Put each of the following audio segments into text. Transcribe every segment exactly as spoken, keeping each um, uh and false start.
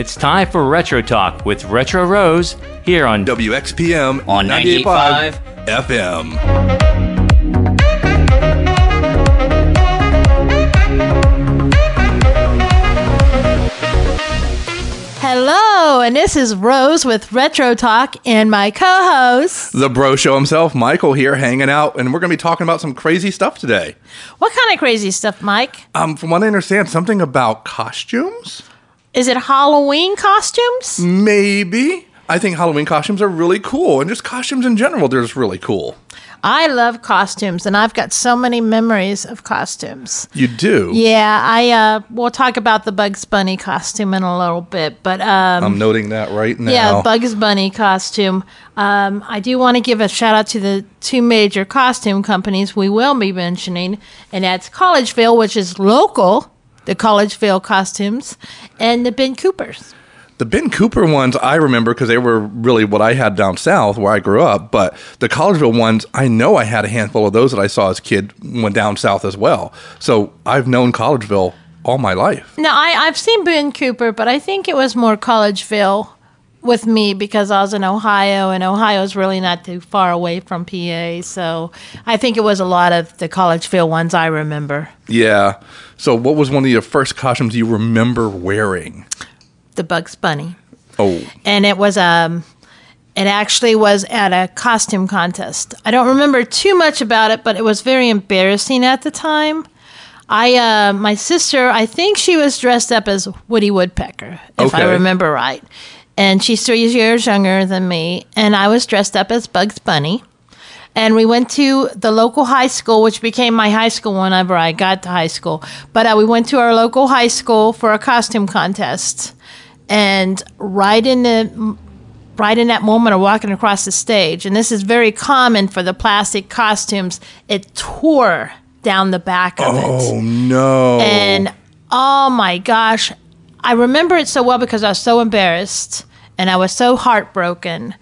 It's time for Retro Talk with Retro Rose here on W X P M on ninety-eight point five F M. Hello, and this is Rose with Retro Talk and my co-host, The Bro Show himself, Michael here, hanging out, and we're going to be talking about some crazy stuff today. What kind of crazy stuff, Mike? Um, from what I understand, something about costumes? Is it Halloween costumes? Maybe. I think Halloween costumes are really cool, and just costumes in general, they're just really cool. I love costumes, and I've got so many memories of costumes. You do? Yeah, I uh, we'll talk about the Bugs Bunny costume in a little bit, but um, I'm noting that right now. Yeah, Bugs Bunny costume. Um, I do want to give a shout out to the two major costume companies we will be mentioning, and that's Collegeville, which is local, the Collegeville costumes, and the Ben Coopers. The Ben Cooper ones I remember because they were really what I had down south where I grew up. But the Collegeville ones, I know I had a handful of those that I saw as a kid when down south as well. So I've known Collegeville all my life. No, I, I've seen Ben Cooper, but I think it was more Collegeville with me because I was in Ohio, and Ohio is really not too far away from P A. So I think it was a lot of the Collegeville ones I remember. Yeah. So what was one of your first costumes you remember wearing? The Bugs Bunny. Oh. And it was um it actually was at a costume contest. I don't remember too much about it, but it was very embarrassing at the time. I uh my sister, I think she was dressed up as Woody Woodpecker, if okay. I remember right. And she's three years younger than me, and I was dressed up as Bugs Bunny. And we went to the local high school, which became my high school whenever I got to high school. But uh, we went to our local high school for a costume contest. And right in the right in that moment of walking across the stage, and this is very common for the plastic costumes, it tore down the back of it. Oh, no. And, oh, my gosh. I remember it so well because I was so embarrassed, and I was so heartbroken.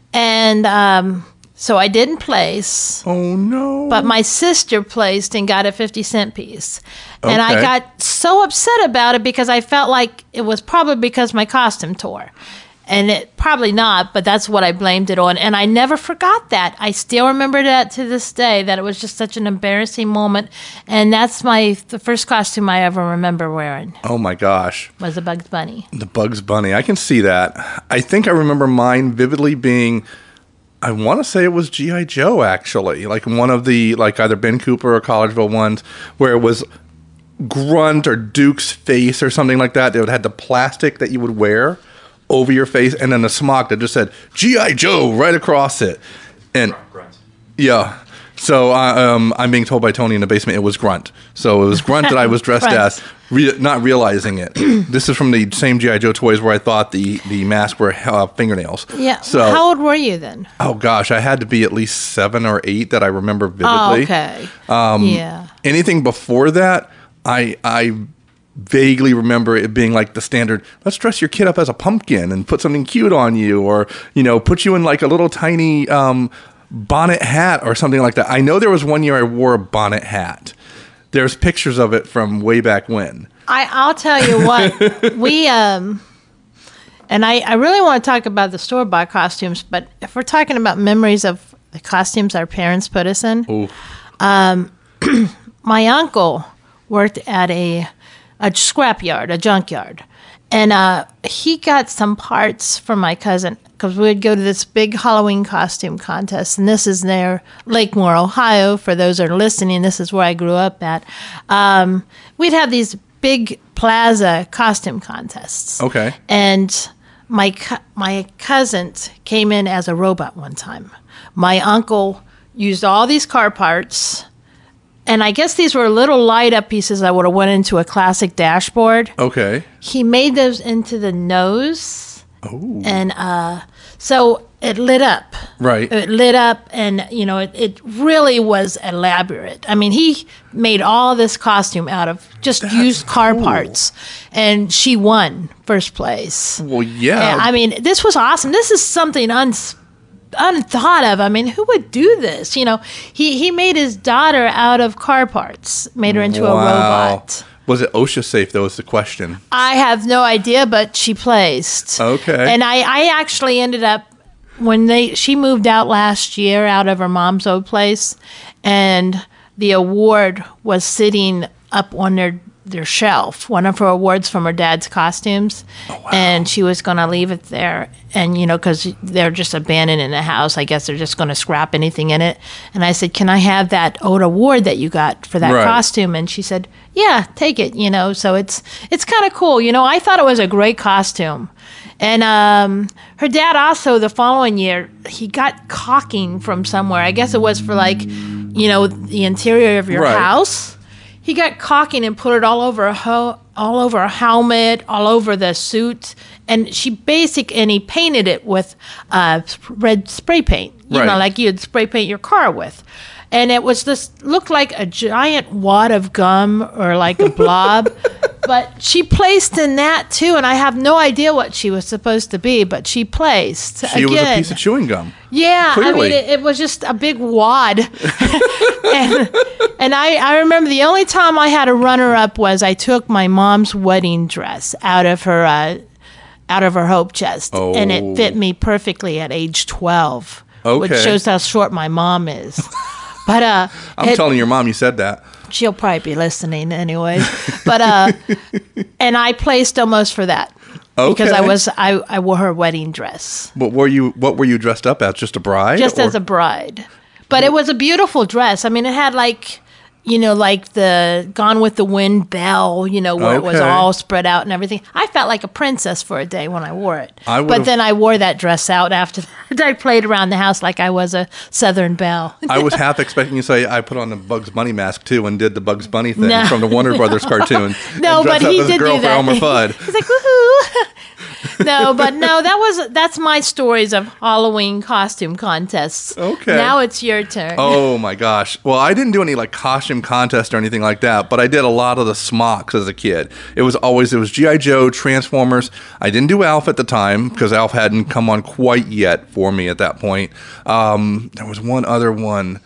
And um, so I didn't place. Oh, no. But my sister placed and got a fifty cent piece. And Okay. I got so upset about it because I felt like it was probably because my costume tore. And it probably not, but that's what I blamed it on. And I never forgot that. I still remember that to this day, that it was just such an embarrassing moment. And that's my the first costume I ever remember wearing. Oh, my gosh. Was a Bugs Bunny. The Bugs Bunny. I can see that. I think I remember mine vividly being... I want to say it was G I. Joe, actually. Like one of the, like either Ben Cooper or Collegeville ones where it was Grunt or Duke's face or something like that. They would have the plastic that you would wear over your face and then a smock that just said G I. Joe right across it. And yeah. So uh, um, I'm being told by Tony in the basement it was Grunt. So it was Grunt that I was dressed as, re- not realizing it. This is from the same G I. Joe toys where I thought the, the masks were uh, fingernails. Yeah. So, How old were you then? Oh, gosh. I had to be at least seven or eight that I remember vividly. Oh, okay. Um, yeah. Anything before that, I I vaguely remember it being like the standard, let's dress your kid up as a pumpkin and put something cute on you, or, you know, put you in like a little tiny um, bonnet hat or something like that. I know there was one year I wore a bonnet hat. There's pictures of it from way back when. I, I'll tell you what, we, um, and I, I really want to talk about the store-bought costumes, but if we're talking about memories of the costumes our parents put us in, um, my uncle worked at a, a scrapyard, a junkyard, and uh, he got some parts from my cousin, because we would go to this big Halloween costume contest, and this is near Lakemore, Ohio. For those that are listening, this is where I grew up at. Um, we'd have these big plaza costume contests. Okay. And my co- my cousins came in as a robot one time. My uncle used all these car parts, and I guess these were little light-up pieces that would have went into a classic dashboard. Okay. He made those into the nose. Oh. And uh, so it lit up. Right. It lit up, and, you know, it, it really was elaborate. I mean, he made all this costume out of just That's used car cool. parts, and she won first place. Well, yeah. And, I mean, this was awesome. This is something uns- unthought of. I mean, who would do this? You know, he, he made his daughter out of car parts, made her into Wow. a robot. Was it OSHA safe, though, is the question. I have no idea, but she placed. Okay. And I, I actually ended up, when they she moved out last year out of her mom's old place, and the award was sitting up on their their shelf, one of her awards from her dad's costumes. Oh, wow. And she was going to leave it there. And, you know, because they're just abandoned in the house. I guess they're just going to scrap anything in it. And I said, can I have that old award that you got for that Right. costume? And she said, yeah, take it, you know. So it's it's kind of cool. You know, I thought it was a great costume. And um, her dad also, the following year, he got caulking from somewhere. I guess it was for, like, you know, the interior of your Right. house. He got caulking and put it all over a ho- all over a helmet, all over the suit, and she basic and he painted it with uh, red spray paint. You Right. know, like you'd spray paint your car with, and it was this looked like a giant wad of gum or like a blob. But she placed in that too, and I have no idea what she was supposed to be, but she placed. She Again, was a piece of chewing gum. yeah, I Clearly. mean, it, it was just a big wad. and and I, I remember the only time I had a runner-up was I took my mom's wedding dress out of her uh, out of her hope chest, and Oh. it fit me perfectly at age twelve, which Okay. shows how short my mom is. But uh, I'm it- telling your mom you said that. she'll probably be listening anyways. But uh, and I placed almost for that. Because I Okay. was I, I wore her wedding dress. What were you What were you dressed up as? Just a bride? Just or- as a bride. But it was a beautiful dress. I mean, it had like, you know, like the Gone with the Wind bell, you know, where it was Okay. all spread out and everything. I felt like a princess for a day when I wore it. I but would've- then I wore that dress out after that. I played around the house like I was a Southern belle. I was half expecting you to say I put on the Bugs Bunny mask too and did the Bugs Bunny thing No. from the Warner Brothers cartoon. No, and but dressed up he as did a girl do for that. Elmer Fudd. He's like, woohoo. No, but no, that was that's my stories of Halloween costume contests. Okay. Now it's your turn. Oh my gosh. Well, I didn't do any like costume contest or anything like that, but I did a lot of the smocks as a kid. It was always, it was G I. Joe, Transformers. I didn't do Alf at the time because Alf hadn't come on quite yet for me at that point. Um, there was one other one.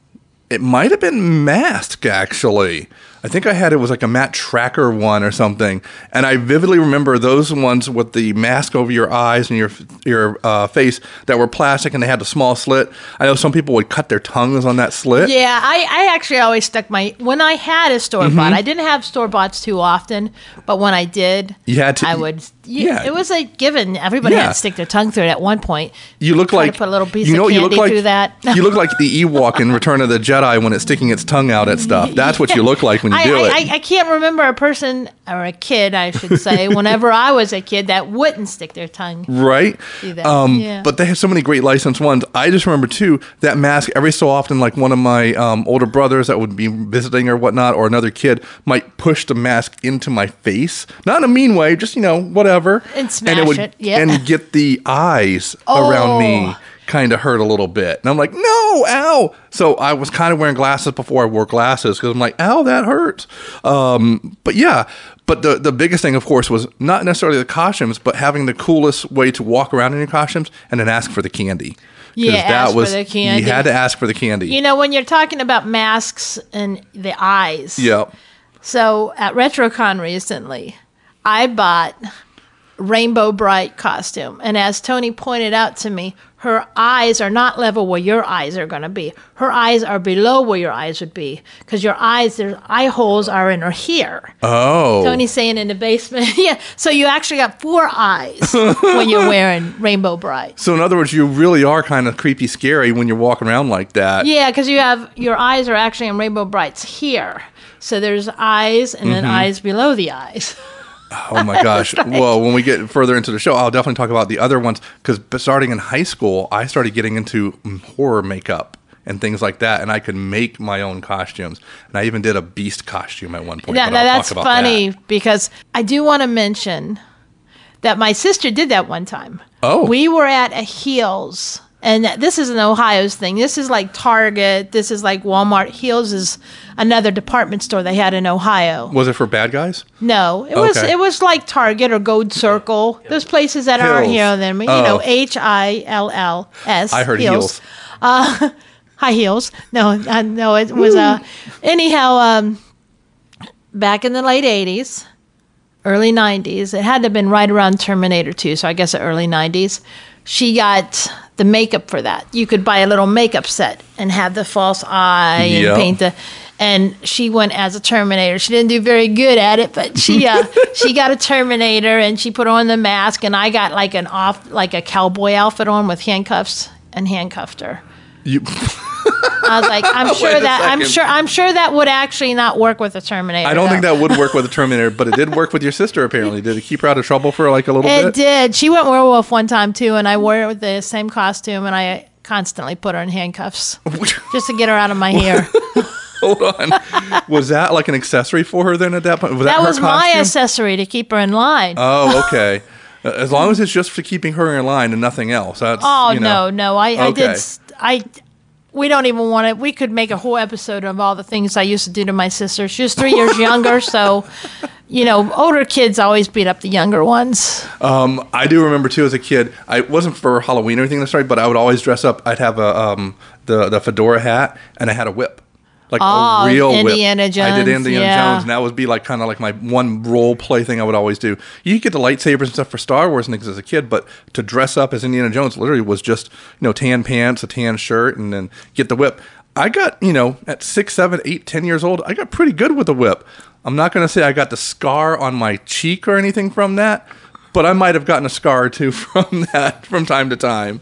It might have been Mask, actually. I think I had, it was like a Matt Tracker one or something. And I vividly remember those ones with the mask over your eyes and your your uh, face that were plastic and they had the small slit. I know some people would cut their tongues on that slit. Yeah, I, I actually always stuck my when I had a store bought. Mm-hmm. I didn't have store boughts too often, but when I did, You had to- I would. Yeah, yeah. it was a given. Everybody Yeah. had to stick their tongue through it at one point. You look Try like to put a little piece you know, of you candy look like through that. you look like the Ewok in Return of the Jedi when it's sticking its tongue out at stuff. That's what you look like when you I, do I, it. I, I can't remember a person or a kid, I should say, whenever I was a kid that wouldn't stick their tongue. Right? Do that. Um, Yeah. But they have so many great licensed ones. I just remember, too, that mask every so often, like one of my um, older brothers that would be visiting or whatnot, or another kid might push the mask into my face. Not in a mean way, just, you know, whatever. And smash it would, it, yeah. And get the eyes Oh. around me kind of hurt a little bit. And I'm like, no, ow. So I was kind of wearing glasses before I wore glasses because I'm like, ow, that hurts. Um, but yeah, but the, the biggest thing, of course, was not necessarily the costumes, but having the coolest way to walk around in your costumes and then ask for the candy. 'Cause Yeah, ask for the candy. You had to ask for the candy. You know, when you're talking about masks and the eyes. Yep. So at RetroCon recently, I bought Rainbow Bright costume. And as Tony pointed out to me, her eyes are not level where your eyes are going to be. Her eyes are below where your eyes would be. Because your eyes, their eye holes are in her here. Oh. Tony's saying in the basement. Yeah. So you actually got four eyes when you're wearing Rainbow Bright. So in other words, you really are kind of creepy scary when you're walking around like that. Yeah, because you have your eyes are actually in Rainbow Brights here. So there's eyes and then eyes below the eyes. Oh my gosh. Well, when we get further into the show, I'll definitely talk about the other ones because starting in high school, I started getting into mm, horror makeup and things like that, and I could make my own costumes. And I even did a beast costume at one point. Now, but now I'll that's talk about funny that. because I do want to mention that my sister did that one time. Oh. We were at a Heels, and this is an Ohio's thing. This is like Target. This is like Walmart. Heels is another department store they had in Ohio. Was it for bad guys? No, it was Okay. it was like Target or Gold Circle. Those places that aren't Hills. here. Then you Oh. know H I L L S. I heard heels. High heels. No, uh, no, it was uh anyhow, um back in the late eighties, early nineties, it had to have been right around Terminator two, so I guess the early nineties, she got the makeup for that. You could buy a little makeup set and have the false eye and Yep. paint the... And she went as a Terminator. She didn't do very good at it, but she uh, she got a Terminator and she put on the mask, and I got like an off like a cowboy outfit on with handcuffs and handcuffed her. You, I was like, I'm sure Wait a that I'm second. sure I'm sure that would actually not work with a Terminator. I don't think though. that would work with a Terminator, but it did work with your sister. Apparently, did it keep her out of trouble for like a little It bit? did. She went werewolf one time too, and I wore it with the same costume, and I constantly put her in handcuffs just to get her out of my hair. Hold on, was that like an accessory for her then at that point? Was that, That her was my costume? accessory to keep her in line. Oh, okay. Uh, As long as it's just for keeping her in line and nothing else. That's, oh you know. no, no, I, I Okay. did. st- I we don't even want to. We could make a whole episode of all the things I used to do to my sister. She was three years younger, so you know, older kids always beat up the younger ones. Um, I do remember too as a kid. I it wasn't for Halloween or anything necessarily, but I would always dress up. I'd have a um, the the fedora hat and I had a whip. Like Oh, a real Indiana whip. I Jones, did Indiana yeah. Jones, and that would be like kind of like my one role play thing I would always do. You could get the lightsabers and stuff for Star Wars and things as a kid, but to dress up as Indiana Jones literally was just, you know, tan pants, a tan shirt, and then get the whip. I got, you know, at six, seven, eight, ten years old, I got pretty good with the whip. I'm not going to say I got the scar on my cheek or anything from that, but I might have gotten a scar or two from that from time to time.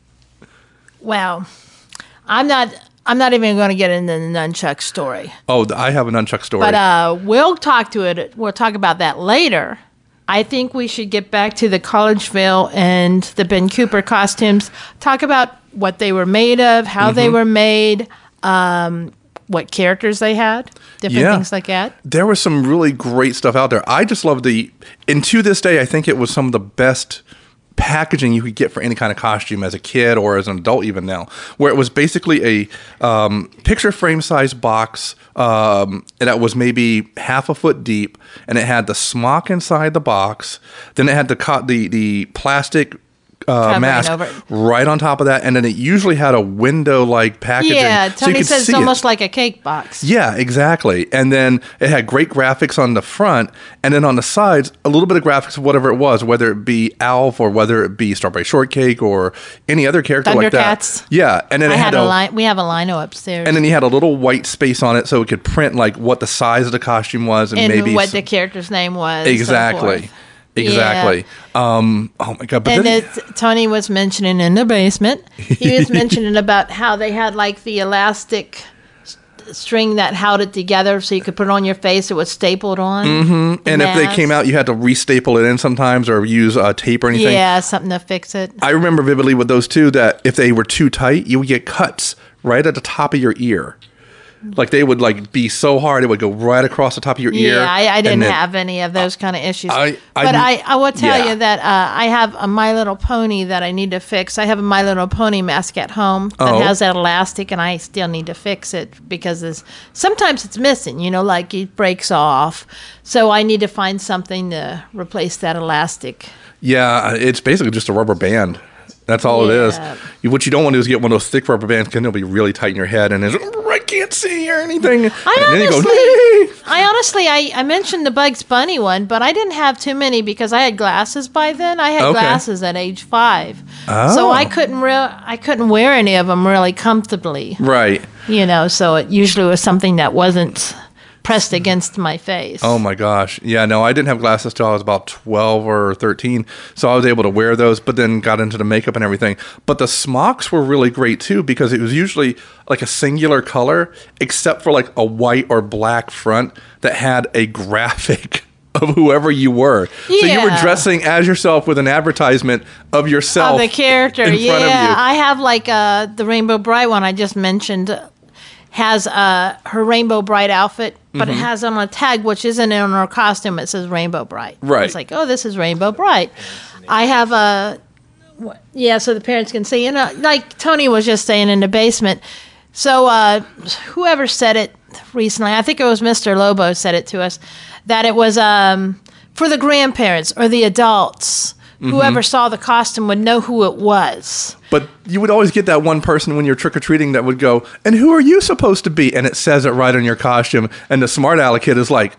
Well, I'm not. I'm not even going to get into the nunchuck story. Oh, I have a nunchuck story. But uh, we'll talk to it. We'll talk about that later. I think we should get back to the Collegeville and the Ben Cooper costumes. Talk about what they were made of, how they were made, um, what characters they had, different Yeah. things like that. There was some really great stuff out there. I just love the, and to this day, I think it was some of the best packaging you could get for any kind of costume as a kid or as an adult even now, where it was basically a um, picture frame size box um, that was maybe half a foot deep, and it had the smock inside the box. Then it had the co- the the plastic uh, Covering mask over it. right on top of that, and then it usually had a window like packaging. Yeah, so you Tony could says it's see it. almost like a cake box. Yeah, exactly. And then it had great graphics on the front, and then on the sides, a little bit of graphics of whatever it was, whether it be Alf or whether it be Strawberry Shortcake or any other character like that. Thundercats. Yeah, and then I it had had a a, line. We have a lino upstairs. and then you had a little white space on it so it could print like what the size of the costume was and, and maybe what s- the character's name was. and so exactly. forth. Exactly. Um, oh my god! But And then, it, Tony was mentioning in the basement, he was mentioning about how they had like the elastic s- string that held it together so you could put it on your face. It was stapled on. Mm-hmm. and if they came out, you had to restaple it in sometimes or use uh, tape or anything. Yeah, something to fix it. I remember vividly with those two that if they were too tight, you would get cuts right at the top of your ear. Like they would like be so hard it would go right across the top of your ear. Yeah, I, I and didn't then- have any of those kind of issues. I- I- but I, I will tell yeah. you that uh, I have a My Little Pony that I need to fix. I have a My Little Pony mask at home that Oh. has that elastic, and I still need to fix it because it's, sometimes it's missing, you know, like it breaks off. So I need to find something to replace that elastic. Yeah, it's basically just a rubber band. That's all Yeah. it is. You- What you don't want to do is get one of those thick rubber bands because it'll be really tight in your head and it's, I can't see or anything. I and then you go, honestly, "Nee." I honestly, I, I mentioned the Bugs Bunny one, but I didn't have too many because I had glasses by then. I had Okay. glasses at age five, Oh. so I couldn't real, I couldn't wear any of them really comfortably. Right. You know, so it usually was something that wasn't pressed against my face. Oh my gosh. Yeah, no, I didn't have glasses till I was about twelve or thirteen. So I was able to wear those, but then got into the makeup and everything. But the smocks were really great too because it was usually like a singular color, except for like a white or black front that had a graphic of whoever you were. So you were Yeah. dressing as yourself with an advertisement of yourself. Oh, the character, in yeah. front of you. I have like uh, the Rainbow Bright one I just mentioned uh, has uh, her Rainbow Bright outfit, but Mm-hmm. it has on a tag, which isn't on her costume. It says Rainbow Bright. Right. It's like, oh, this is Rainbow Bright. I have a, wh- yeah, so the parents can see. And uh, like Tony was just saying in the basement. So uh, whoever said it recently, I think it was Mister Lobo said it to us, that it was um, for the grandparents or the adults. Mm-hmm. Whoever saw the costume would know who it was. But you would always get that one person when you're trick-or-treating that would go, and who are you supposed to be? And it says it right on your costume. And the smart aleck kid is like,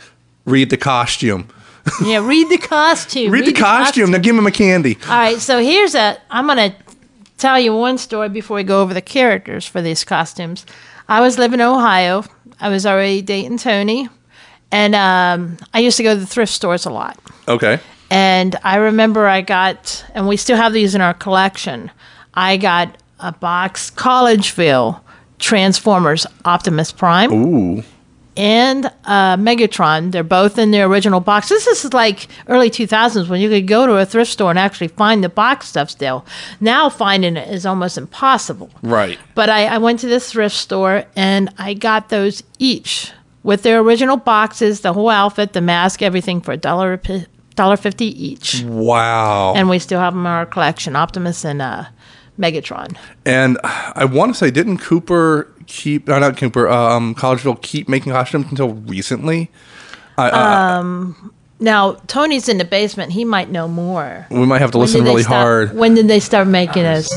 Read the costume. Yeah, read the costume. Read, read the, the costume. costume. Now give him a candy. All right, so here's a. I'm gonna tell you one story before we go over the characters for these costumes. I was living in Ohio. I was already dating Tony, and um, I used to go to the thrift stores a lot. Okay. And I remember I got, and we still have these in our collection. I got a box, Collegeville Transformers Optimus Prime. Ooh. And uh, Megatron. They're both in their original box. This is like early two thousands when you could go to a thrift store and actually find the box stuff still. Now finding it is almost impossible. Right. But I, I went to this thrift store and I got those each with their original boxes, the whole outfit, the mask, everything for a dollar dollar fifty each. Wow. And we still have them in our collection, Optimus and uh, Megatron. And I want to say, didn't Cooper keep, no, not Cooper, um, Collegeville keep making costumes until recently? I, uh, um, now, Tony's in the basement. He might know more. We might have to When listen did they really stop- hard. When did they start making us?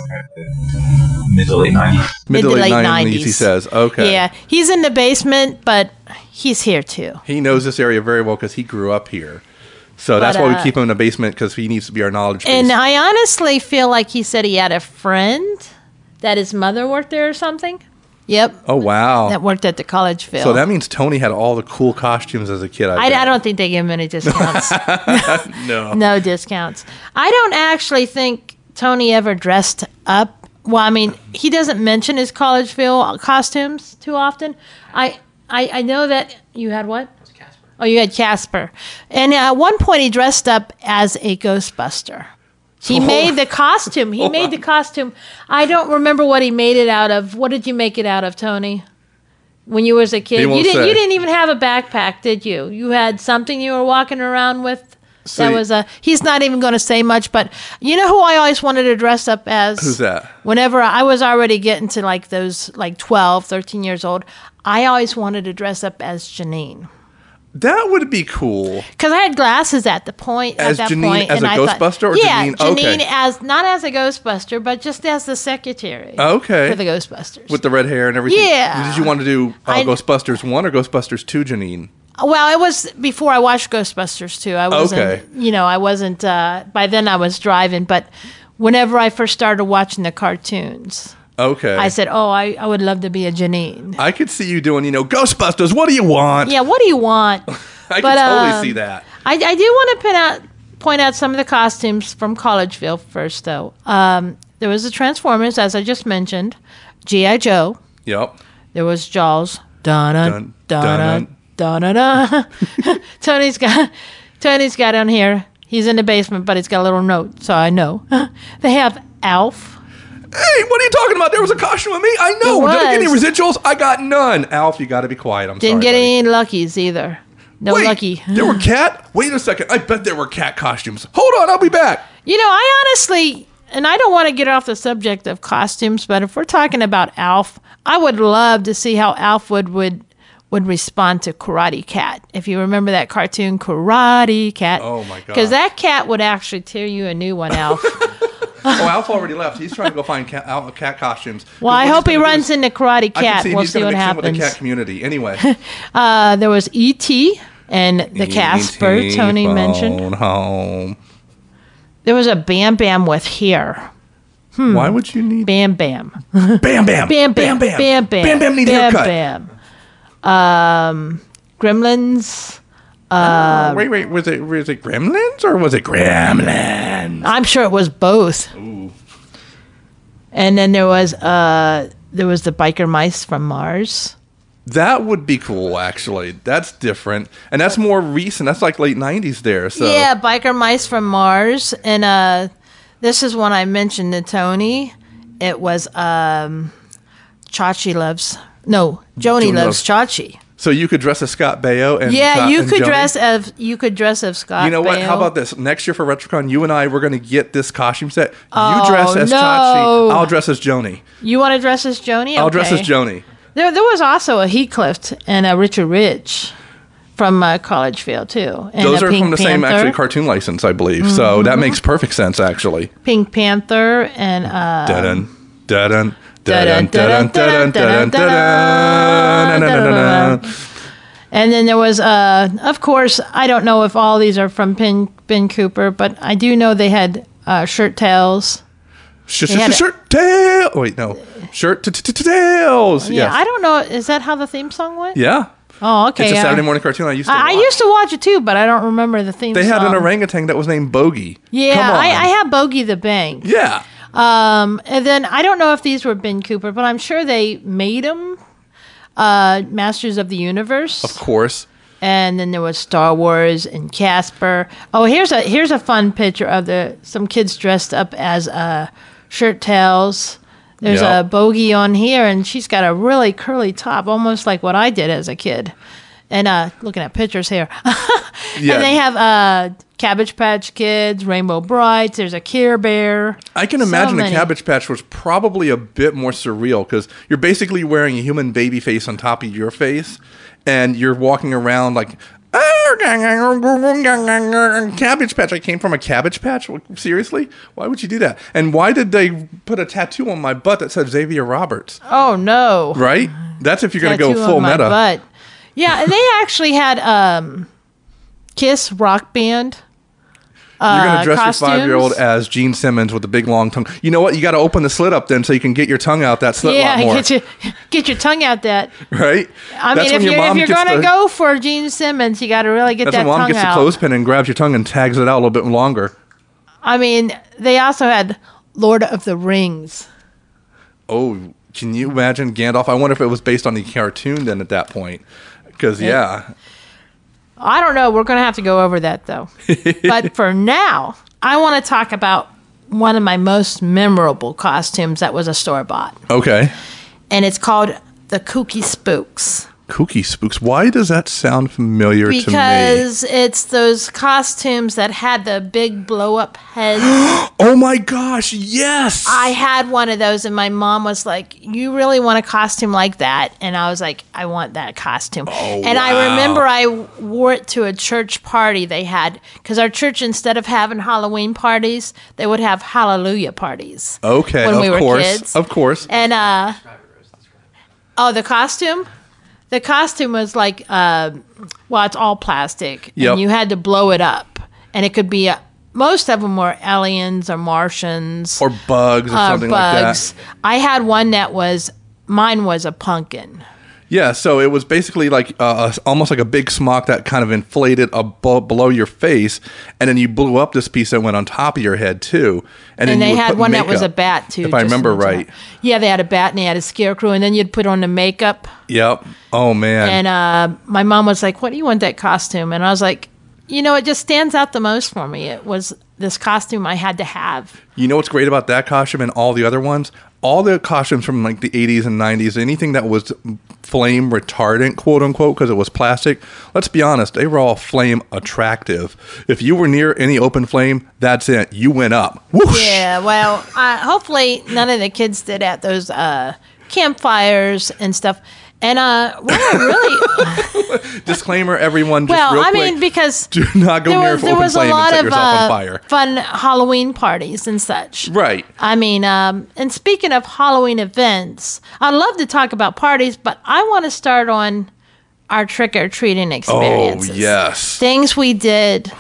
Mid to late nineties. Mid to Mid to late late nineties, he nineties. says. Okay. Yeah, he's in the basement, but he's here too. He knows this area very well because he grew up here. So that's But, why uh, we keep him in the basement, because he needs to be our knowledge base. And I honestly feel like he said he had a friend that his mother worked there or something. Yep. Oh, wow. That worked at the Collegeville. So that means Tony had all the cool costumes as a kid. I, I, bet. I don't think they give him any discounts. No. No discounts. I don't actually think Tony ever dressed up. Well, I mean, he doesn't mention his Collegeville costumes too often. I I, I know that you had what? Oh, you had Casper. And at one point, he dressed up as a Ghostbuster. He So- made the costume. He made the costume. I don't remember what he made it out of. What did you make it out of, Tony? When you was a kid, He you won't didn't. say. You didn't even have a backpack, did you? You had something you were walking around with. So that you- was a. He's not even going to say much, but you know who I always wanted to dress up as? Who's that? Whenever I was already getting to like those like twelve, thirteen years old, I always wanted to dress up as Janine. That would be cool. Because I had glasses at the point. As at that Janine- point, as and a I thought- Ghostbuster or yeah, Janine? Janine Okay. as not as a Ghostbuster, but just as the secretary. Okay. For the Ghostbusters. With the red hair and everything. Yeah. Did you want to do uh, I- Ghostbusters one or Ghostbusters two, Janine? Well, it was before I watched Ghostbusters two. I wasn't, Okay. you know, I wasn't. Uh, by then, I was driving. But whenever I first started watching the cartoons, Okay. I said, "Oh, I, I would love to be a Janine." I could see you doing, you know, Ghostbusters, what do you want? Yeah, what do you want? I but, can totally um, see that. I, I do want to point out point out some of the costumes from Collegeville first, though. Um, there was the Transformers, as I just mentioned, G I. Joe. Yep. There was Jaws. Dun Dun, dun dun, dun dun dun. dun. Tony's got Tony's got on here. He's in the basement, but he's got a little note, so I know. They have Alf. Hey, what are you talking about? There was a costume of me. I know. There Did I get any was. residuals? I got none. Alf, you got to be quiet. I'm Didn't sorry. get buddy. any luckies either. No Wait, lucky. there were cat? Wait a second. I bet there were cat costumes. Hold on, I'll be back. You know, I honestly, and I don't want to get off the subject of costumes, but if we're talking about Alf, I would love to see how Alf would would, would respond to Karate Cat. If you remember that cartoon, Karate Cat. Oh, my God. Because that cat would actually tear you a new one, Alf. Oh, Alf already left. He's trying to go find cat, Al- cat costumes. Well, I What hope he's he gonna do runs is- into Karate I can Cat. see We'll he's see going what to mix in with the cat happens. community. Anyway. Uh, there was E T and the Casper Tony Phone mentioned. home. There was a Bam Bam with hair. Why would you need Bam Bam. Bam Bam? Bam Bam. Bam Bam. Bam Bam. Bam Bam need Bam haircut. Bam. Um, Gremlins. Uh, wait, wait. Was it was it Gremlins or was it Gremlins? I'm sure it was both. Ooh. And then there was uh there was the biker mice from Mars. That would be cool, actually. That's different, and that's more recent. That's like late nineties there. So Yeah, biker mice from Mars. And uh this is one I mentioned to Tony. It was um Chachi loves no, Joni Joni loves loves- Chachi. So you could dress as Scott Baio and Yeah, Scott you and could Joni? dress as you could dress as Scott. You know what? How Baio. about this? Next year for RetroCon, you and I we're going to get this costume set. You Oh, dress as no. Chachi. I'll dress as Joni. You want to dress as Joni? I'll dress as Okay. Joni. There, there was also a Heathcliff and a Richard Rich from uh, Collegeville too. And Those a are Pink from the same Panther, actually cartoon license, I believe. So that makes perfect sense, actually. Pink Panther and uh, Dun dun dun dun, dun dun dun dun dun dun dun. And then there was, uh, of course, I don't know if all these are from Ben, Ben Cooper, but I do know they had uh, shirt tails. Shirt, They had shirt, a- shirt, tail. Wait, no. Shirt, t- t- t- tails. Yeah, Yes. I don't know. Is that how the theme song went? Yeah. Oh, okay. It's a yeah. Saturday morning cartoon I used to I, I watch. used to watch it too, but I don't remember the theme They song. had an orangutan that was named Bogey. Yeah, Come on. I, I have Bogey the Bank. Yeah. Um, and then I don't know if these were Ben Cooper, but I'm sure they made them uh, Masters of the Universe. Of course. And then there was Star Wars and Casper. Oh, here's a here's a fun picture of the some kids dressed up as uh, shirt tails. There's Yep. a Bogey on here, and she's got a really curly top, almost like what I did as a kid. And uh, looking at pictures here, Yeah. and they have uh, Cabbage Patch Kids, Rainbow Brights. There's a Care Bear. I can So imagine a many. Cabbage Patch was probably a bit more surreal because you're basically wearing a human baby face on top of your face, and you're walking around like, Cabbage Patch. I came from a Cabbage Patch? Seriously? Why would you do that? And why did they put a tattoo on my butt that said Xavier Roberts? Oh no! Right? That's if you're going to go Tattoo full on my meta. butt. Yeah, and they actually had um, Kiss rock band. You're going to dress costumes. your five-year-old as Gene Simmons with a big long tongue. You know what? You got to open the slit up then so you can get your tongue out that slit Yeah, lot more. get your get your tongue out that. Right? I That's mean, when if your you're if mom you're gets gonna the- go for Gene Simmons, you got to really get That's that when mom tongue gets out. the clothespin and grabs your tongue and tags it out a little bit longer. I mean, they also had Lord of the Rings. Oh, can you imagine Gandalf? I wonder if it was based on the cartoon then at that point. Because, yeah. I don't know. We're going to have to go over that, though. But for now, I want to talk about one of my most memorable costumes that was a store-bought. Okay. And it's called the Kooky Spooks. Kooky Spooks. Why does that sound familiar to me? Because it's those costumes that had the big blow-up heads. Oh, my gosh. Yes. I had one of those, and my mom was like, "You really want a costume like that?" And I was like, "I want that costume." Oh, and wow. I remember I wore it to a church party they had, because our church, instead of having Halloween parties, they would have Hallelujah parties. Okay, when of we were course. kids. Of course. And uh, oh, the costume. The costume was like, uh, well, it's all plastic, Yep. and you had to blow it up, and it could be. Uh, most of them were aliens or Martians Or bugs or uh, something bugs. like that. I had one that was mine was a pumpkin. Yeah, so it was basically like uh, a- almost like a big smock that kind of inflated above, below your face, and then you blew up this piece that went on top of your head too. And, then And you they would had put one that was a makeup, bat too. if I just remember on top. right. Yeah, they had a bat and they had a scarecrow, and then you'd put on the makeup. Yep. Oh man. And uh, my mom was like, "What do you want that costume?" And I was like, "You know, it just stands out the most for me. It was this costume I had to have." You know what's great about that costume and all the other ones? All the costumes from like the eighties and nineties, anything that was flame retardant, quote unquote, because it was plastic, let's be honest, they were all flame attractive. If you were near any open flame, that's it. You went up. Whoosh! Yeah, well, uh, hopefully none of the kids did at those uh, campfires and stuff. And uh, what I really Disclaimer, everyone, just well, real I quick. mean, because do not go there near was, an there open was a flame and lot set of yourself on uh, fire. fun Halloween parties and such. Right. I mean, um, and speaking of Halloween events, I'd love to talk about parties, but I want to start on our trick or treating Oh, experiences. yes. Things we did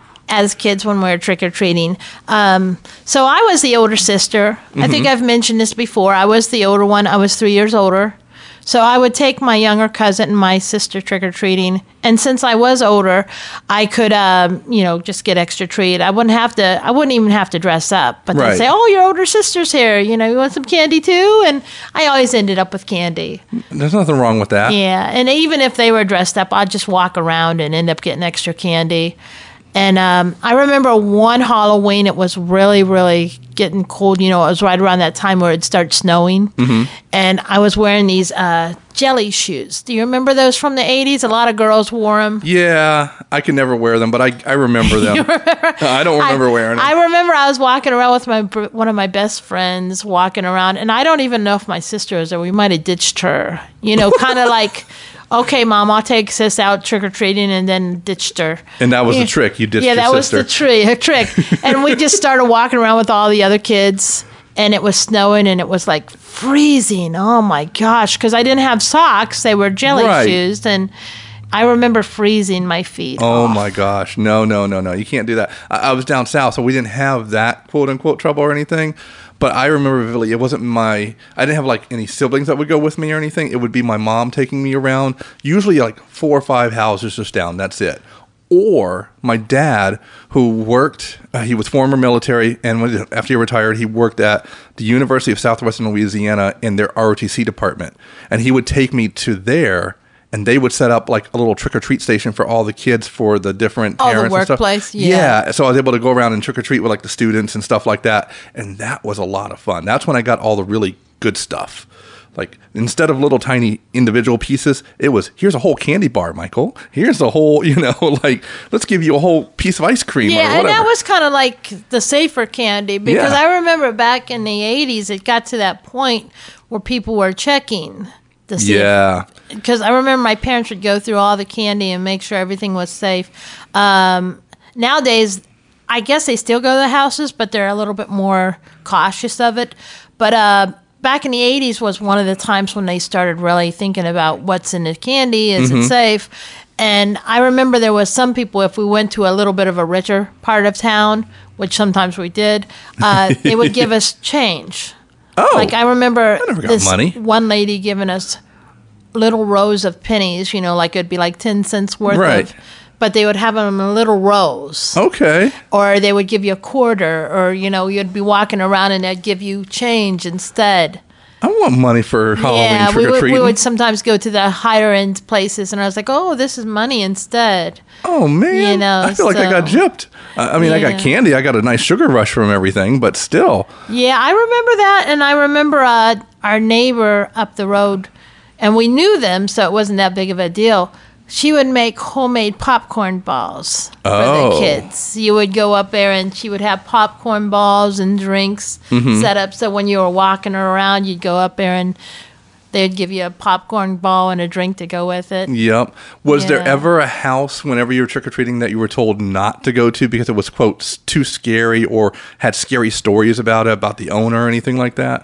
as kids when we were trick or treating. Um, so I was the older sister. I think Mm-hmm. I've mentioned this before. I was the older one. I was three years older. So I would take my younger cousin and my sister trick or treating, and since I was older, I could, um, you know, just get extra treat. I wouldn't have to. I wouldn't even have to dress up. But Right. they'd say, "Oh, your older sister's here. You know, you want some candy too?" And I always ended up with candy. There's nothing wrong with that. Yeah, and even if they were dressed up, I'd just walk around and end up getting extra candy. And um, I remember one Halloween, it was really, really getting cold. You know, it was right around that time where it'd start snowing. Mm-hmm. And I was wearing these uh, jelly shoes. Do you remember those from the eighties? A lot of girls wore them. Yeah, I can never wear them, but I, I remember them. I don't remember I, wearing them. I remember I was walking around with my br- one of my best friends walking around, and I don't even know if my sister was there. We might have ditched her. You know, kind of like, okay, Mom, I'll take sis out trick or treating, and then ditched her. And that was Yeah. the trick. You ditched Yeah, your that was sister. the tri- trick. And we just started walking around with all the other kids, and it was snowing, and it was like freezing. Oh my gosh, because I didn't have socks; they were jelly Right. shoes, and I remember freezing my feet. Oh off. my gosh. No, no, no, no. You can't do that. I, I was down south, so we didn't have that quote unquote trouble or anything. But I remember vividly, it wasn't my, I didn't have like any siblings that would go with me or anything. It would be my mom taking me around, usually like four or five houses just down. That's it. Or my dad, who worked, uh, he was former military, and when, after he retired, he worked at the University of Southwestern Louisiana in their R O T C department. And he would take me to there, and they would set up like a little trick-or-treat station for all the kids for the different Oh, the parents and stuff. workplace, yeah. Yeah, so I was able to go around and trick-or-treat with like the students and stuff like that. And that was a lot of fun. That's when I got all the really good stuff. Like, instead of little tiny individual pieces, it was, here's a whole candy bar, Michael. Here's a whole, you know, like, let's give you a whole piece of ice cream or Yeah, whatever. and that was kind of like the safer candy because Yeah. I remember back in the eighties, it got to that point where people were checking to see. Yeah. Because I remember my parents would go through all the candy and make sure everything was safe. Um, nowadays, I guess they still go to the houses, but they're a little bit more cautious of it. But uh, back in the eighties was one of the times when they started really thinking about what's in the candy, is it safe? And I remember there was some people, if we went to a little bit of a richer part of town, which sometimes we did, uh, they would give us change. Oh. Like I remember never got this money. one lady giving us little rows of pennies, you know, like it'd be like ten cents worth Right. of, but they would have them in little rows. Okay. Or they would give you a quarter, or, you know, you'd be walking around and they'd give you change instead. I want money for Halloween yeah, we would, trick-or-treating. we would sometimes go to the higher end places, and I was like, oh, this is money instead. Oh, man. You know, I feel like I got so- gypped. I I mean, I Yeah. got candy. I got a nice sugar rush from everything, but still. Yeah, I remember that, and I remember uh, our neighbor up the road, and we knew them, so it wasn't that big of a deal. She would make homemade popcorn balls for Oh. the kids. You would go up there, and she would have popcorn balls and drinks Mm-hmm. set up, so when you were walking around, you'd go up there, and they'd give you a popcorn ball and a drink to go with it. Yep. Was there Yeah. ever a house whenever you were trick-or-treating that you were told not to go to because it was, quote, s- too scary or had scary stories about it, about the owner or anything like that?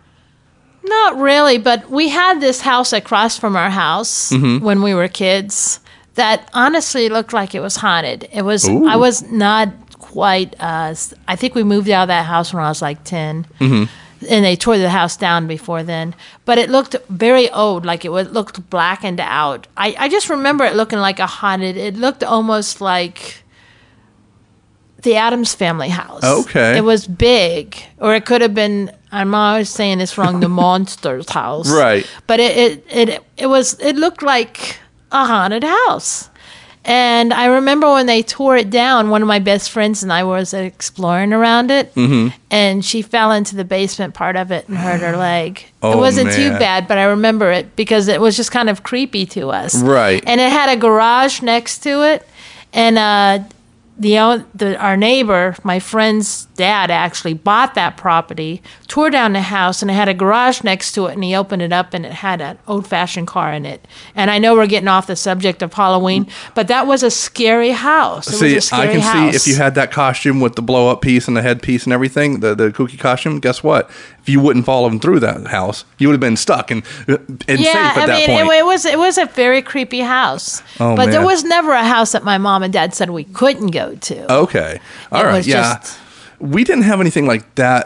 Not really, but we had this house across from our house Mm-hmm. when we were kids that honestly looked like it was haunted. It was. Ooh. I was not quite. Uh, s- I think we moved out of that house when I was like ten, Mm-hmm. and they tore the house down before then. But it looked very old, like it was, looked blackened out. I, I just remember it looking like a haunted. It looked almost like the Addams Family house. Okay. It was big, or it could have been. I'm always saying this wrong. The Monsters house. Right. But it, it it it was. It looked like a haunted house. And I remember when they tore it down, one of my best friends and I was exploring around it, Mm-hmm. and she fell into the basement part of it and hurt her leg. Oh, it wasn't too man. bad, but I remember it because it was just kind of creepy to us. Right. And it had a garage next to it, and uh, the, own- the our neighbor, my friend's dad, actually bought that property, tore down the house, and it had a garage next to it. And he opened it up, and it had an old-fashioned car in it. And I know we're getting off the subject of Halloween, but that was a scary house. It See, was a scary I can house. see if you had that costume with the blow up piece and the headpiece and everything, the, the kooky costume, guess what? If you wouldn't follow them through that house, you would have been stuck and, and yeah, safe at I that mean, point. It, it was it was a very creepy house. Oh, but there man. was never a house that my mom and dad said we couldn't go to. Okay. All It right. was Yeah. just- We didn't have anything like that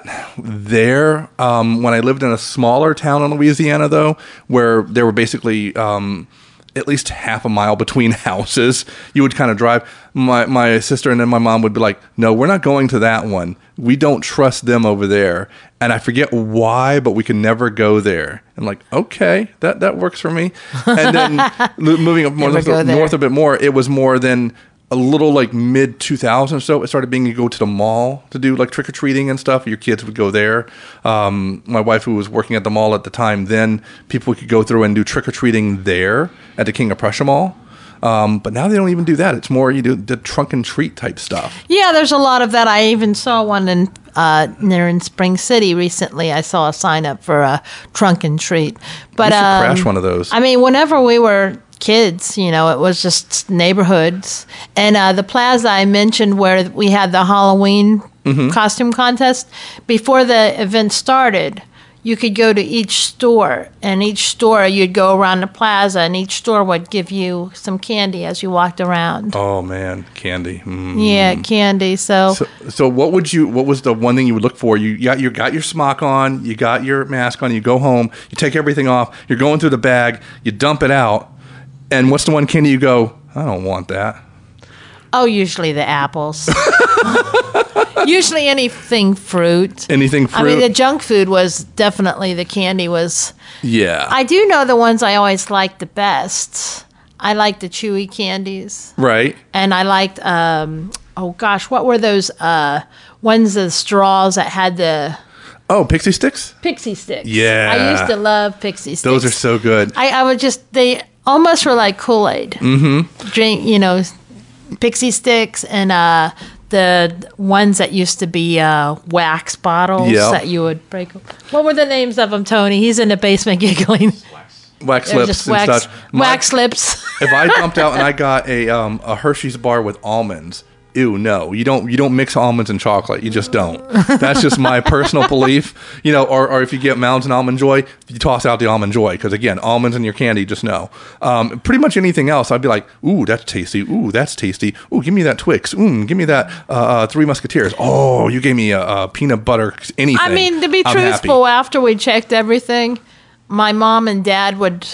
there. Um, when I lived in a smaller town in Louisiana, though, where there were basically um, at least half a mile between houses, you would kind of drive. My, my sister and then my mom would be like, no, we're not going to that one. We don't trust them over there. And I forget why, but we can never go there. I'm like, okay, that, that works for me. And then lo- moving up more Never go north, there. north a bit more, it was more than a little like mid two thousands or so. It started being you go to the mall to do like trick or treating and stuff. Your kids would go there. Um, my wife, who was working at the mall at the time, then people could go through and do trick or treating there at the King of Prussia Mall. Um, but now they don't even do that. It's more you do the trunk and treat type stuff. Yeah, there's a lot of that. I even saw one in uh, near in Spring City recently. I saw a sign up for a trunk and treat. But We should um, crash one of those. I mean, whenever we were kids, you know, it was just neighborhoods. And uh, the plaza I mentioned where we had the Halloween Mm-hmm. costume contest, before the event started, you could go to each store, and each store you'd go around the plaza, and each store would give you some candy as you walked around. Oh man, candy. Mm. Yeah, candy. So, so, so what would you? What was the one thing you would look for? You got you got your smock on, you got your mask on. You go home, you take everything off. You're going through the bag, you dump it out, and what's the one candy you go? I don't want that. oh, usually the apples. Usually anything fruit. Anything fruit. I mean, the junk food was definitely the candy was. Yeah. I do know the ones I always liked the best. I liked the chewy candies. Right. And I liked, um, oh gosh, what were those uh, ones, the straws that had the Oh, pixie sticks? pixie sticks? Yeah. I used to love pixie sticks. Those are so good. I, I would just, they almost were like Kool-Aid. Mm-hmm. Drink, you know, pixie sticks and uh, the ones that used to be uh, wax bottles Yep. that you would break. What were the names of them, Tony? He's in the basement giggling. Wax They were lips just and wax, such. My- wax lips. if I dumped out and I got a um, a Hershey's bar with almonds, ew, no, you don't you don't mix almonds and chocolate. You just don't. That's just my personal belief. You know, or, or if you get Mounds and Almond Joy, you toss out the Almond Joy because again, almonds in your candy, just no. Um, pretty much anything else, I'd be like, ooh, that's tasty. Ooh, that's tasty. Ooh, give me that Twix. Ooh, give me that uh, uh, Three Musketeers. Oh, you gave me a, a peanut butter anything. I mean, to be I'm truthful, happy. after we checked everything, my mom and dad would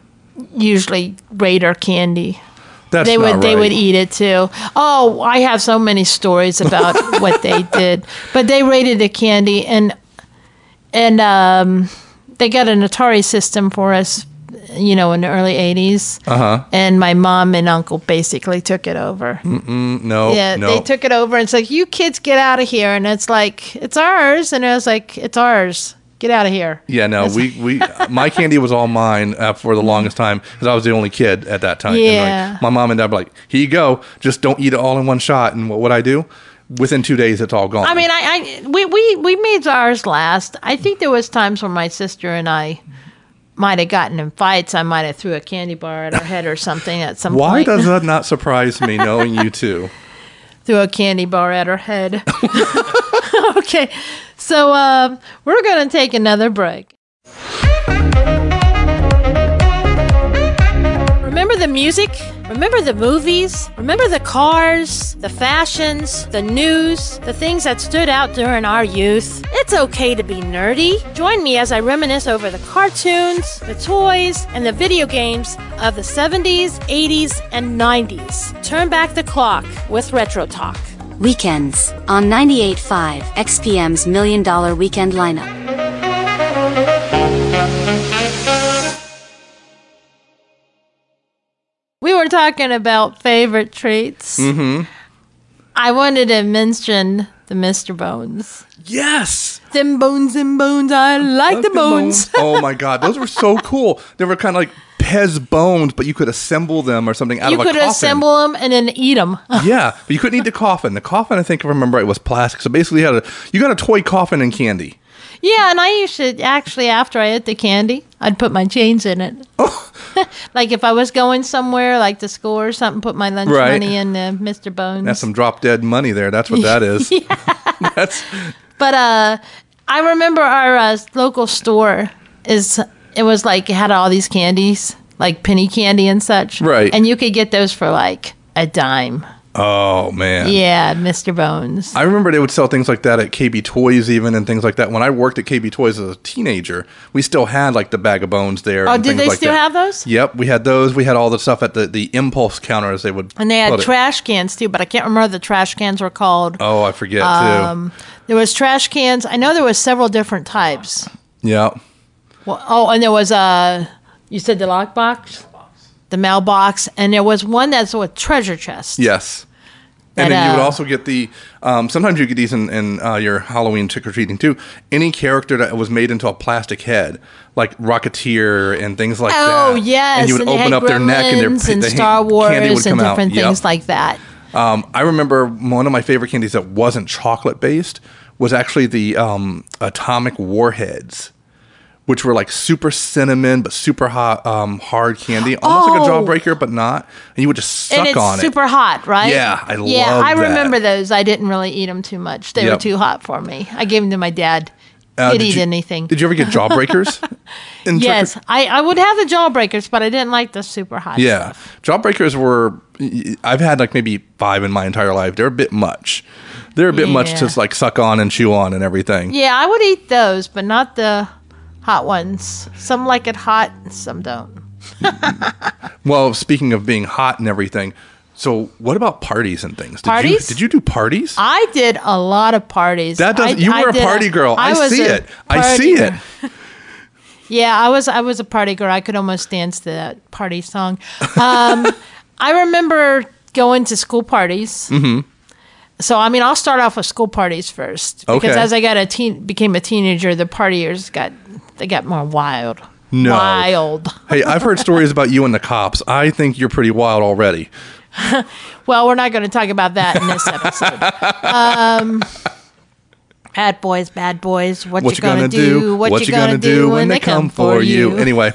usually rate our candy. That's they would not they right. would eat it too. Oh, I have so many stories about what they did. But they rated the candy, and and um, they got an Atari system for us, you know, in the early eighties. Uh-huh. And my mom and uncle basically took it over. Mm, no, Yeah, no. they took it over, and it's like, you kids get out of here. And it's like, it's ours. And I was like, it's ours. Get out of here. Yeah, no, we, we my candy was all mine uh, for the longest time because I was the only kid at that time. And, Yeah. like, my mom and dad were like, here you go, just don't eat it all in one shot. And what would I do? Within two days, it's all gone. I mean, I, I we, we, we made ours last. I think there was times when my sister and I might have gotten in fights. I might have threw a candy bar at her head or something at some why point. does that not surprise me, knowing you two? Threw a candy bar at her head. Okay, so um, we're going to take another break. Remember the music? Remember the movies? Remember the cars, the fashions, the news, the things that stood out during our youth? It's okay to be nerdy. Join me as I reminisce over the cartoons, the toys, and the video games of the seventies, eighties, and nineties. Turn back the clock with Retro Talk. Weekends on ninety-eight point five X P M's Million Dollar Weekend Lineup. We were talking about favorite treats. Mm-hmm. I wanted to mention the Mister Bones. Yes. Them bones, them bones, I like the bones. Oh my God, those were so cool. They were kind of like Pez bones, but you could assemble them or something out You of a could coffin. assemble them and then eat them. Yeah, but you couldn't eat the coffin. The coffin, I think, if I remember right, was plastic. So basically, you had a you got a toy coffin and candy. Yeah, and I used to actually, after I ate the candy, I'd put my change in it. Oh. Like if I was going somewhere, like to school or something, put my lunch Right. money in uh, Mister Bones. That's some drop dead money there. That's what that is. That's But uh, I remember our uh, local store is it was like it had all these candies, like penny candy and such. Right. And you could get those for like a dime. oh man. Yeah, Mister Bones. I remember they would sell things like that at K B Toys even and things like that. When I worked at K B Toys as a teenager, we still had like the bag of bones there. Oh, and did things they like still that. have those? Yep, we had those. We had all the stuff at the, the impulse counter as they would And they had put it. trash cans too, but I can't remember what the trash cans were called. Oh, I forget Um, there was trash cans. I know there was several different types. too. Yeah. Well, oh, and there was a. You said the lockbox, the mailbox, and there was one that's with treasure chest. Yes. And That, then you would uh, also get the, um, sometimes you get these in, in uh, your Halloween trick-or-treating too. Any character that was made into a plastic head, like Rocketeer and things like that. Oh yes, And you would and they open had up their neck and their Gremlins and the Star candy Wars would and come out. different Yep. things like that. Um, I remember one of my favorite candies that wasn't chocolate based was actually the um, atomic warheads, which were like super cinnamon but super hot, um, hard candy, almost like a Oh. jawbreaker but not. And you would just suck And it's on super hot, right? Yeah, I Yeah, love I that. remember those. I didn't really eat them too much. They were Yep. too hot for me. I gave them to my dad. Uh, He'd did eat you- anything. Did you ever get Jawbreakers? in Yes, trick I, I would have the Jawbreakers, but I didn't like the super hot Yeah, stuff. Jawbreakers were. I've had like maybe five in my entire life. They're a bit much. They're a bit much Yeah. to like suck on and chew on and everything. Yeah, I would eat those, but not the hot ones. Some like it hot, some don't. Well, speaking of being hot and everything, so what about parties and things? Did Parties? You, did you do parties? I did a lot of parties. that does. I- You I were a did party girl. I, was see a it. I party see girl. it. Yeah, I was I was a party girl. I could almost dance to that party song. Um, I remember going to school parties. Mm-hmm. So I mean, I'll start off with school parties first because Okay. as I got a teen, became a teenager, the partiers got they got more wild. No. Wild. Hey, I've heard stories about you and the cops. I think you're pretty wild already. Well, we're not going to talk about that in this episode. Um, bad boys, bad boys. What, What you gonna, do? do? What, you gonna, do when they come for you? Anyway,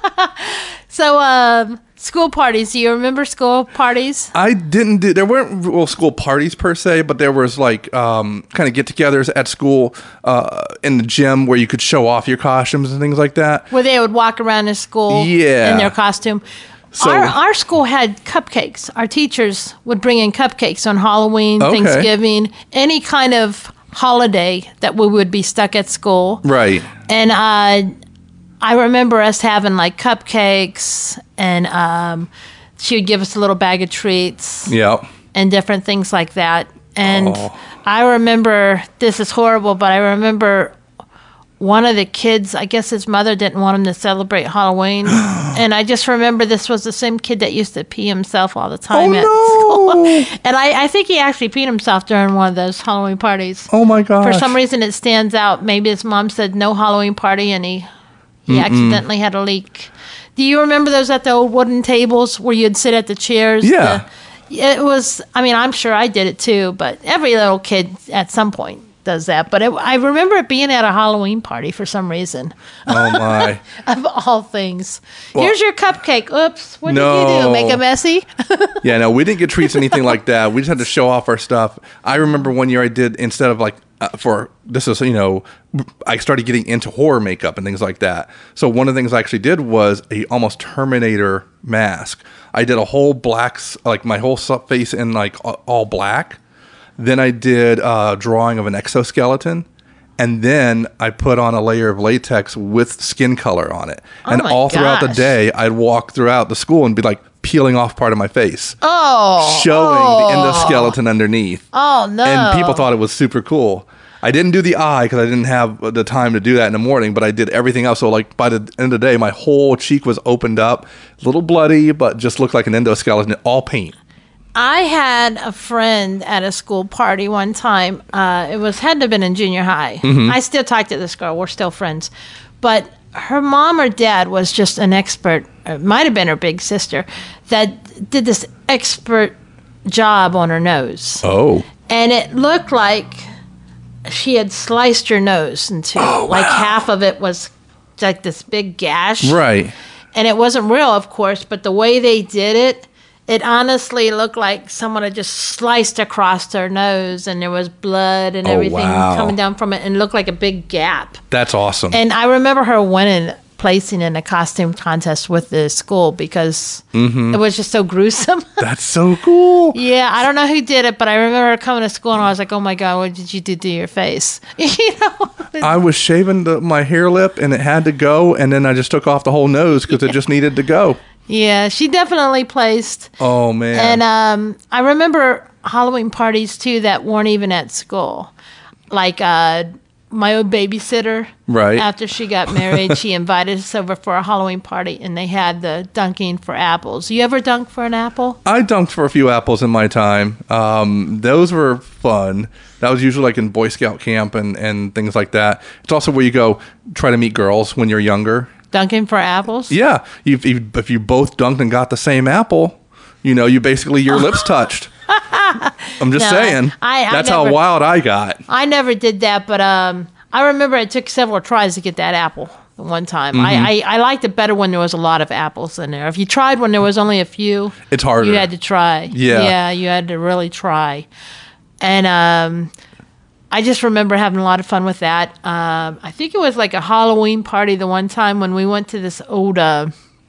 So, um, school parties. Do you remember school parties? I didn't do. There weren't real school parties per se, but there was like um, kind of get-togethers at school uh, in the gym where you could show off your costumes and things like that. Where they would walk around in school Yeah. in their costume. So- our, our school had cupcakes. Our teachers would bring in cupcakes on Halloween, Okay. Thanksgiving, any kind of holiday that we would be stuck at school. Right. And uh, I remember us having like cupcakes, and um, she would give us a little bag of treats Yeah. and different things like that. And Oh. I remember, this is horrible, but I remember one of the kids, I guess his mother didn't want him to celebrate Halloween. And I just remember this was the same kid that used to pee himself all the time Oh, at no. school. And I, I think he actually peed himself during one of those Halloween parties. Oh my gosh. For some reason, it stands out. Maybe his mom said no Halloween party, and he he accidentally had a leak. Do you remember those at the old wooden tables where you'd sit at the chairs? Yeah. The- it was. I mean, I'm sure I did it too, but every little kid at some point does that. But it, I remember it being at a Halloween party for some reason. Oh my. Of all things, Well- here's your cupcake. Oops, what did you No. do? Make it messy? Yeah, no, we didn't get treats, anything like that. We just had to show off our stuff. I remember one year I did, instead of like, uh, for, this is, you know, I started getting into horror makeup and things like that. So one of the things I actually did was a almost Terminator mask. I did a whole black, s- like my whole su- face in like a- all black. Then I did a drawing of an exoskeleton. And then I put on a layer of latex with skin color on it. Oh and my all throughout the gosh. day, I'd walk throughout the school and be like peeling off part of my face. Oh, Showing oh, the endoskeleton underneath. Oh no! And people thought it was super cool. I didn't do the eye because I didn't have the time to do that in the morning, but I did everything else. So, like, by the end of the day, my whole cheek was opened up, a little bloody, but just looked like an endoskeleton, all paint. I had a friend at a school party one time. Uh, it was had to have been in junior high. Mm-hmm. I still talk to this girl. We're still friends. But her mom or dad was just an expert. It might have been her big sister that did this expert job on her nose. Oh. And it looked like she had sliced her nose in two. Oh, like half of it was like this big gash. Right. And it wasn't real, of course, but the way they did it, it honestly looked like someone had just sliced across her nose, and there was blood and Oh, everything wow. coming down from it, and it looked like a big gap. That's awesome. And I remember her winning, placing in a costume contest with the school because Mm-hmm. it was just so gruesome. That's so cool. Yeah, I don't know who did it, but I remember her coming to school, and I was like, "Oh my god, what did you do to your face?" You know. I was shaving the, my hair lip, and it had to go, and then I just took off the whole nose because it just needed to go. Yeah, she definitely placed. Oh, man. And um, I remember Halloween parties too that weren't even at school. Like uh, my old babysitter, Right. after she got married, she invited us over for a Halloween party, and they had the dunking for apples. You ever dunk for an apple? I dunked for a few apples in my time. Um, those were fun. That was usually like in Boy Scout camp and, and things like that. It's also where you go try to meet girls when you're younger. Dunking for apples? Yeah, if you, if you both dunked and got the same apple, you know, you basically, your lips touched. I'm just No, saying. I- I That's never- how wild I got. I never did that, but um, I remember it took several tries to get that apple one time. Mm-hmm. I, I, I liked it better when there was a lot of apples in there. If you tried when there was only a few, It's harder. you had to try. Yeah. Yeah, you had to really try. And um, I just remember having a lot of fun with that. Um, I think it was like a Halloween party the one time when we went to this old uh,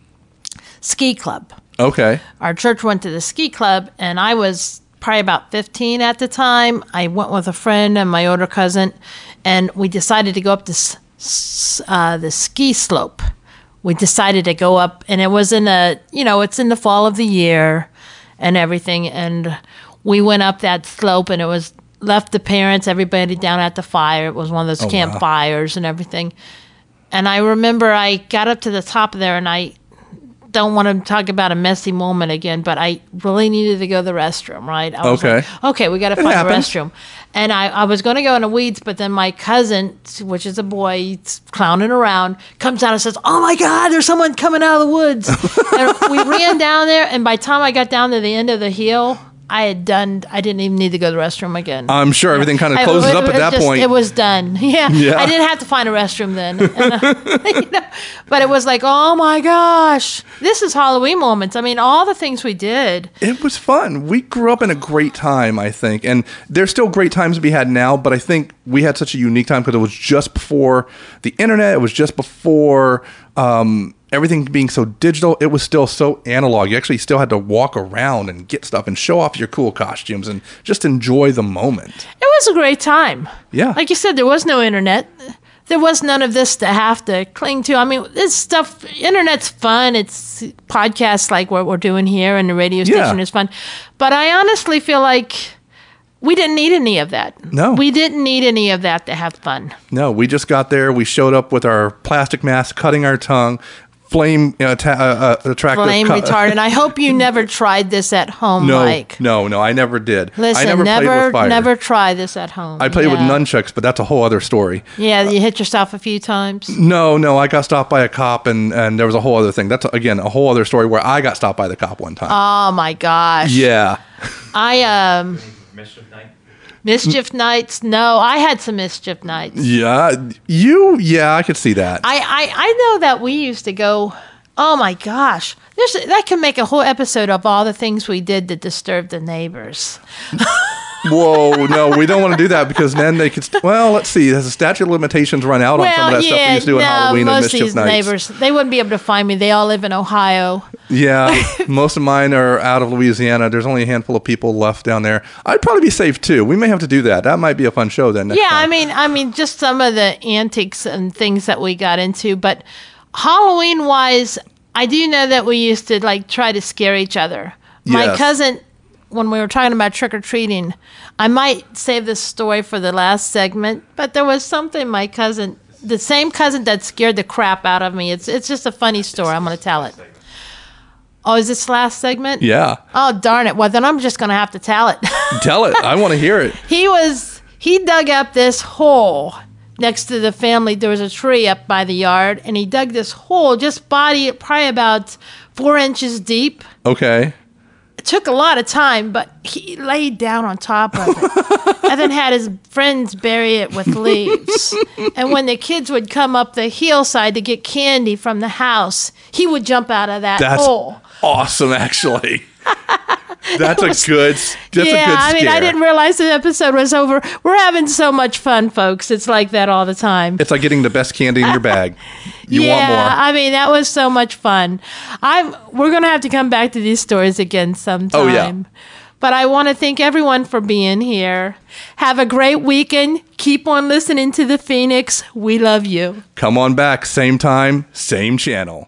ski club. Okay. Our church went to the ski club, and I was probably about fifteen at the time. I went with a friend and my older cousin, and we decided to go up this uh, the ski slope. We decided to go up, and it was in a, you know, it's in the fall of the year and everything, and we went up that slope, and it was left the parents, everybody down at the fire. It was one of those Oh, wow. campfires and everything. And I remember I got up to the top of there, and I don't want to talk about a messy moment again, but I really needed to go to the restroom, right? I was Okay. like, okay, we got to It find happens. a restroom. And I, I was going to go in the weeds, but then my cousin, which is a boy, he's clowning around, comes out and says, oh my God, there's someone coming out of the woods. And we ran down there, and by the time I got down to the end of the hill, I had done, I didn't even need to go to the restroom again. I'm sure everything kind of I- closes it- up at it that just- point. It was done. Yeah. Yeah. I didn't have to find a restroom then. And, uh, you know, but it was like, oh my gosh, this is Halloween moments. I mean, all the things we did. It was fun. We grew up in a great time, I think. And there's still great times to be had now, but I think we had such a unique time because it was just before the internet. It was just before um, everything being so digital. It was still so analog. You actually still had to walk around and get stuff and show off your cool costumes and just enjoy the moment. It was a great time. Yeah. Like you said, there was no internet. There was none of this to have to cling to. I mean, this stuff, internet's fun. It's podcasts like what we're doing here, and the radio station Yeah. is fun. But I honestly feel like we didn't need any of that. No. We didn't need any of that to have fun. No, we just got there. We showed up with our plastic masks, cutting our tongue, flame uh, ta- uh, uh, attractive. Flame co- retardant. I hope you never tried this at home, No, Mike. no, no. I never did. Listen, I never, never, played with fire. never try this at home. I played with Yeah. nunchucks, but that's a whole other story. Yeah, you hit yourself a few times. No, no, I got stopped by a cop, and, and there was a whole other thing. That's, again, a whole other story where I got stopped by the cop one time. Oh my gosh. yeah. I um Mischief night. mischief nights. No, I had some mischief nights. Yeah. You, yeah, I could see that. I, I, I know that we used to go, oh my gosh. There's that can make a whole episode of all the things we did to disturb the neighbors. Whoa, no, we don't want to do that because then they could, st- well, let's see. Has the statute of limitations run out on some of that stuff we used to do no, on Halloween and most of Mischief these Nights? neighbors, they wouldn't be able to find me. They all live in Ohio. Yeah, most of mine are out of Louisiana. There's only a handful of people left down there. I'd probably be safe too. We may have to do that. That might be a fun show then. Next Yeah, time. I mean, I mean, just some of the antics and things that we got into. But Halloween wise, I do know that we used to like try to scare each other. My Yes. cousin, when we were talking about trick or treating, I might save this story for the last segment, but there was something my cousin, the same cousin that scared the crap out of me. It's it's just a funny story. I'm going to tell it. Oh, is this last segment? Yeah, Oh, darn it. Well, then I'm just going to have to tell it. tell it. I want to hear it. He was he dug up this hole next to the family. There was a tree up by the yard, and he dug this hole, just body probably about four inches deep. Okay. It took a lot of time, but he laid down on top of it, and then had his friends bury it with leaves. And when the kids would come up the hillside to get candy from the house, he would jump out of that That's hole. awesome, actually. That's a good. That's yeah, a good I mean, I scare. didn't realize the episode was over. We're having so much fun, folks. It's like that all the time. It's like getting the best candy in your bag. You yeah, want more. I mean, that was so much fun. I'm. We're gonna have to come back to these stories again sometime. Oh, yeah. But I want to thank everyone for being here. Have a great weekend. Keep on listening to the Phoenix. We love you. Come on back, same time, same channel.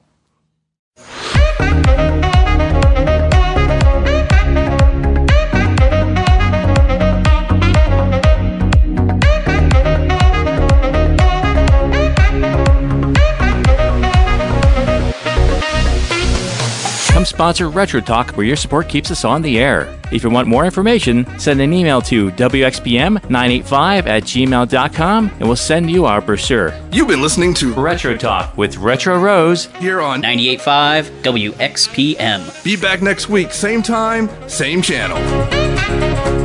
Come sponsor Retro Talk, where your support keeps us on the air. If you want more information, send an email to w x p m nine eight five at gmail dot com and we'll send you our brochure. You've been listening to Retro Talk with Retro Rose. here on. ninety-eight point five W X P M. Be back next week, same time, same channel.